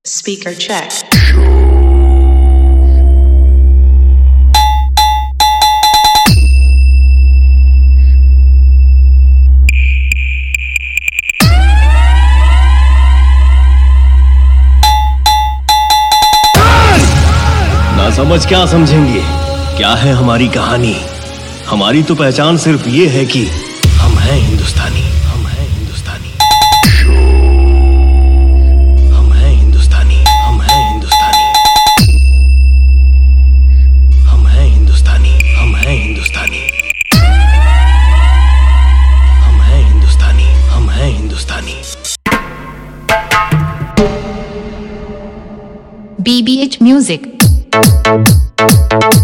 Speaker check. ना समझ क्या समझेंगे, क्या है हमारी कहानी। हमारी तो पहचान सिर्फ ये है कि हम हैं हिंदुस्तानी, हम हैं हिंदुस्तानी, हम हैं हिंदुस्तानी, हम हैं हिंदुस्तानी, हम हैं हिंदुस्तानी, हम हैं हिंदुस्तानी, हम हैं हिंदुस्तानी, हम हैं हिंदुस्तानी। BBH Music.